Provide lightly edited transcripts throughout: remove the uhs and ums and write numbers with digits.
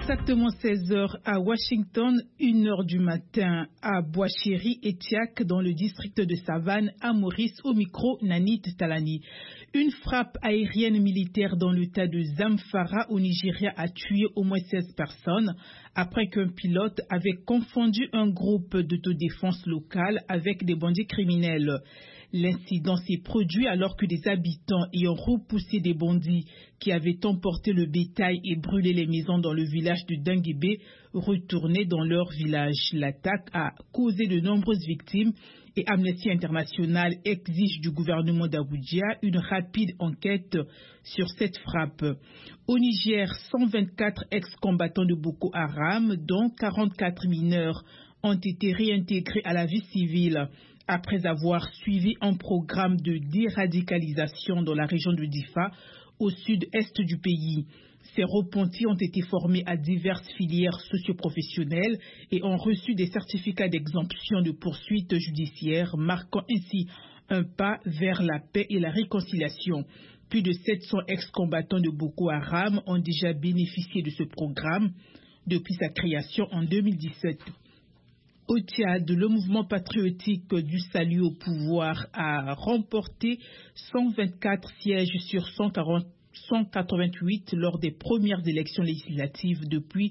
Exactement 16 heures à Washington, 1 heure du matin à Bois-Chéri et Tiac dans le district de Savane à Maurice au micro Nanit Talani. Une frappe aérienne militaire dans l'état de Zamfara au Nigeria a tué au moins 16 personnes après qu'un pilote avait confondu un groupe d'autodéfense locale avec des bandits criminels. L'incident s'est produit alors que des habitants ayant repoussé des bandits qui avaient emporté le bétail et brûlé les maisons dans le village de Denguébé retournaient dans leur village. L'attaque a causé de nombreuses victimes et Amnesty International exige du gouvernement d'Abuja une rapide enquête sur cette frappe. Au Niger, 124 ex-combattants de Boko Haram, dont 44 mineurs, ont été réintégrés à la vie civile après avoir suivi un programme de déradicalisation dans la région de Difa, au sud-est du pays. Ces repentis ont été formés à diverses filières socioprofessionnelles et ont reçu des certificats d'exemption de poursuites judiciaires, marquant ainsi un pas vers la paix et la réconciliation. Plus de 700 ex-combattants de Boko Haram ont déjà bénéficié de ce programme depuis sa création en 2017. Au Tchad, le mouvement patriotique du salut au pouvoir a remporté 124 sièges sur 188 lors des premières élections législatives depuis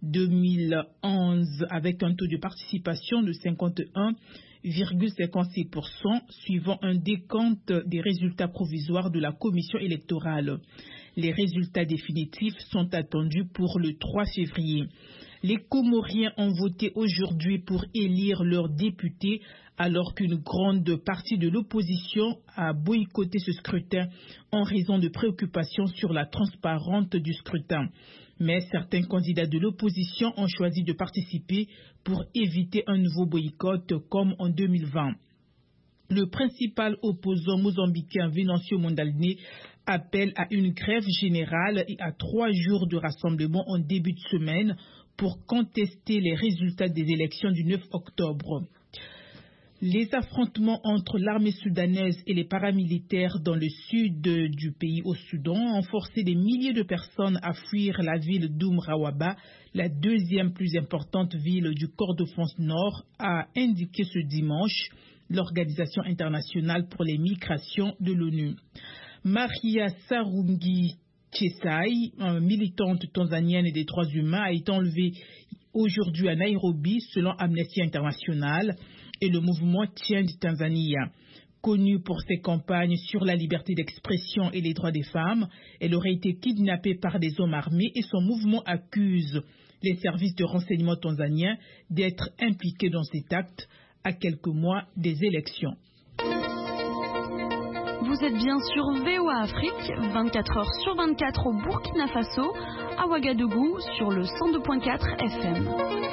2011, avec un taux de participation de 51,56%, suivant un décompte des résultats provisoires de la commission électorale. Les résultats définitifs sont attendus pour le 3 février. Les Comoriens ont voté aujourd'hui pour élire leurs députés alors qu'une grande partie de l'opposition a boycotté ce scrutin en raison de préoccupations sur la transparence du scrutin. Mais certains candidats de l'opposition ont choisi de participer pour éviter un nouveau boycott comme en 2020. Le principal opposant mozambicain Venancio Mondlane appelle à une grève générale et à 3 jours de rassemblement en début de semaine pour contester les résultats des élections du 9 octobre. Les affrontements entre l'armée soudanaise et les paramilitaires dans le sud du pays au Soudan ont forcé des milliers de personnes à fuir la ville d'Oumrawaba, la deuxième plus importante ville du Kordofan Nord, a indiqué ce dimanche l'Organisation internationale pour les migrations de l'ONU. Maria Sarungi Chesai, militante tanzanienne des droits humains, a été enlevée aujourd'hui à Nairobi selon Amnesty International et le mouvement Change Tanzania. Connue pour ses campagnes sur la liberté d'expression et les droits des femmes, elle aurait été kidnappée par des hommes armés et son mouvement accuse les services de renseignement tanzaniens d'être impliqués dans cet acte à quelques mois des élections. Vous êtes bien sur VOA Afrique, 24 heures sur 24 au Burkina Faso, à Ouagadougou sur le 102.4 FM.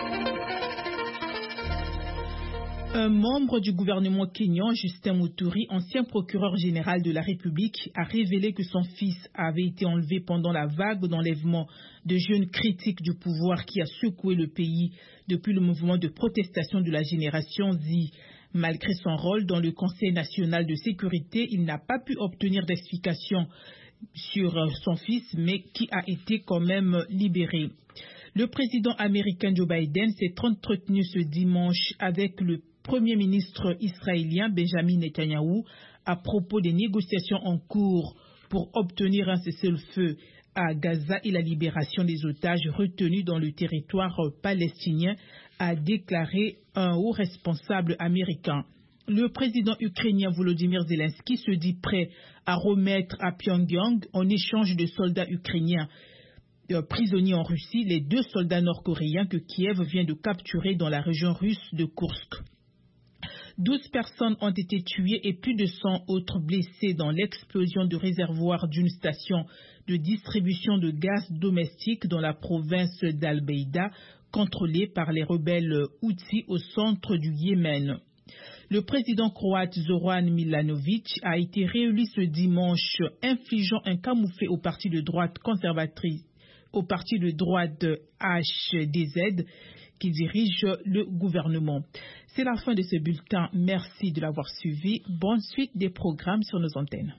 Un membre du gouvernement kényan, Justin Muturi, ancien procureur général de la République, a révélé que son fils avait été enlevé pendant la vague d'enlèvement de jeunes critiques du pouvoir qui a secoué le pays depuis le mouvement de protestation de la génération Z. Malgré son rôle dans le Conseil national de sécurité, il n'a pas pu obtenir d'explication sur son fils, mais qui a été quand même libéré. Le président américain Joe Biden s'est entretenu ce dimanche avec le Premier ministre israélien Benjamin Netanyahou à propos des négociations en cours pour obtenir un cessez-le-feu à Gaza et la libération des otages retenus dans le territoire palestinien, a déclaré un haut responsable américain. Le président ukrainien Volodymyr Zelensky se dit prêt à remettre à Pyongyang en échange de soldats ukrainiens prisonniers en Russie les 2 soldats nord-coréens que Kiev vient de capturer dans la région russe de Koursk. 12 personnes ont été tuées et plus de 100 autres blessées dans l'explosion de réservoir d'une station de distribution de gaz domestique dans la province d'Al-Beida, contrôlée par les rebelles Houthis au centre du Yémen. Le président croate Zoran Milanovic a été réélu ce dimanche, infligeant un camouflet au parti de droite conservatrice, au parti de droite HDZ, qui dirige le gouvernement. C'est la fin de ce bulletin. Merci de l'avoir suivi. Bonne suite des programmes sur nos antennes.